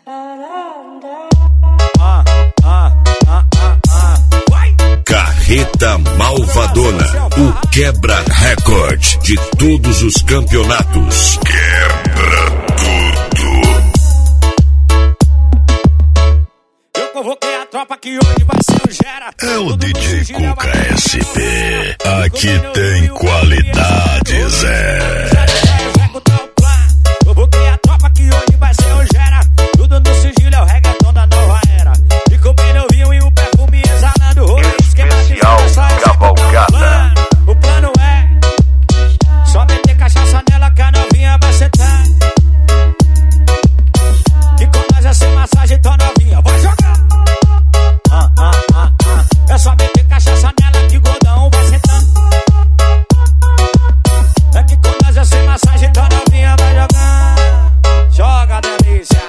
Carreta Malvadona, o quebra-recorde de todos os campeonatos. Quebra tudo. Eu convoquei a tropa que hoje vai ser o Gera. É o DJ Cuca SP. Aqui tem qualidades, Convoquei a tropa que hoje vai ser o Gera. Tudo no sigilo, é o reggaeton da nova era. Ficou bem novinho e o perfume exalando. Rolê especial cavalgada. O plano é só meter cachaça nela que a novinha vai sentar. E com nós é sem massagem, então novinha vai jogar. É só meter cachaça nela que o gordão vai sentar. É que com nós é sem massagem, então novinha vai jogar. Joga, delícia.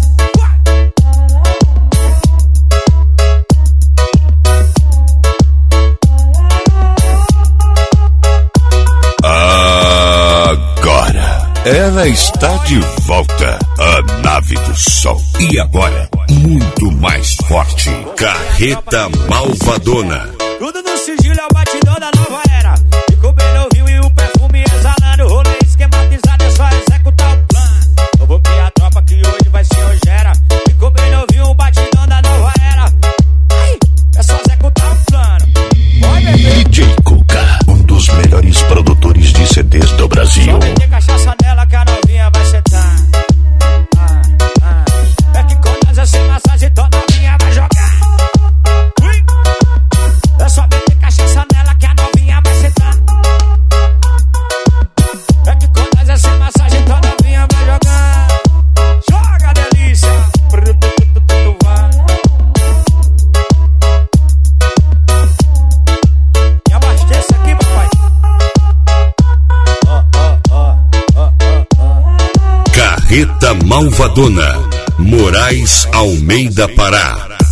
Agora, ela está de volta, a nave do sol. E agora, muito mais forte, Carreta Malvadona. Tudo no sigilo, é o batidão da nova era. Ficou bem novinho e o perfume exalando. Rolê esquematizado, é só executar o plano. Convoquei a tropa que hoje vai ser o Gera. Ficou bem novinho, o batidão da nova era. Ai, é só executar o plano. Vai, bebê. DJ Cuca, um dos melhores produtores de CDs do Brasil. Só meter cachaça nela que a novinha vai sentar. É que com nós é sem massagem, então novinha vai jogar. É só meter cachaça nela que a novinha vai sentar. É que com nós é sem massagem, então novinha vai jogar. Joga, delícia. E abasteça aqui, papai. Carreta Malvadona, Moraes Almeida Pará.